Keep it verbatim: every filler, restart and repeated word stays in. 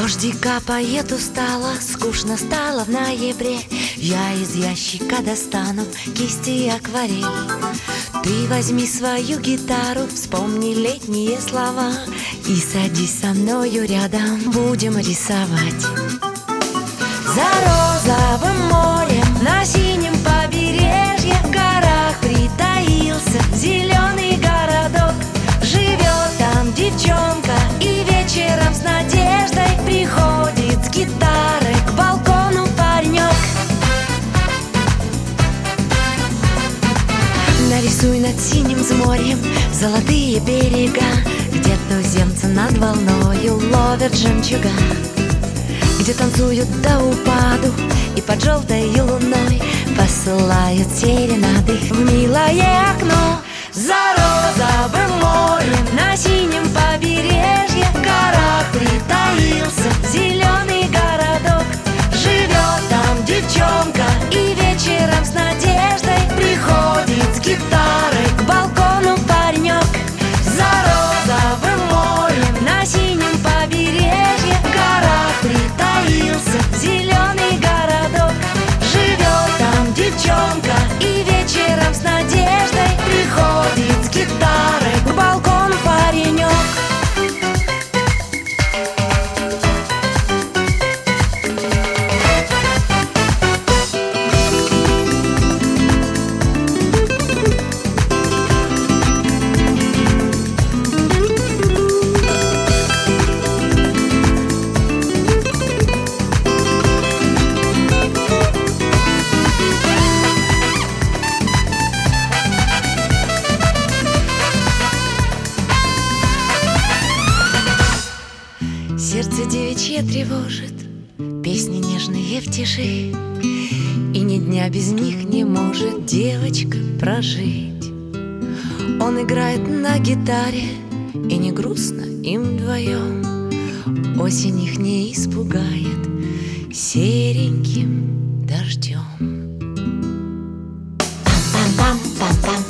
Дождик капает устало, скучно стало в ноябре. Я из ящика достану кисти и акварель. Ты возьми свою гитару, вспомни летние слова и садись со мною рядом, будем рисовать. За розовым морем на синем побережье в горах притаился зеленый городок. Живет там девчонка, и вечером с надеждой приходит с гитарой к балкону паренек. Нарисуй над синим морем золотые берега, где туземцы над волною ловят жемчуга, где танцуют до упаду и под желтой луной посылают серенады в милое окно. За розовым морем на синем побережье в горах притаился зеленый городок. Живет там девчонка, и вечером с надеждой приходит с гитарой к балкону паренек. За розовым морем на синем побережье в горах притаился зеленый городок. Живет там девчонка, и вечером с надеждой приходит с гитарой к балкону паренек. Сердце девичье тревожит песни нежные в тиши, и ни дня без них не может девочка прожить. Он играет на гитаре, и не грустно им вдвоем. Осень их не испугает сереньким дождем. Пам-пам-пам-пам-пам.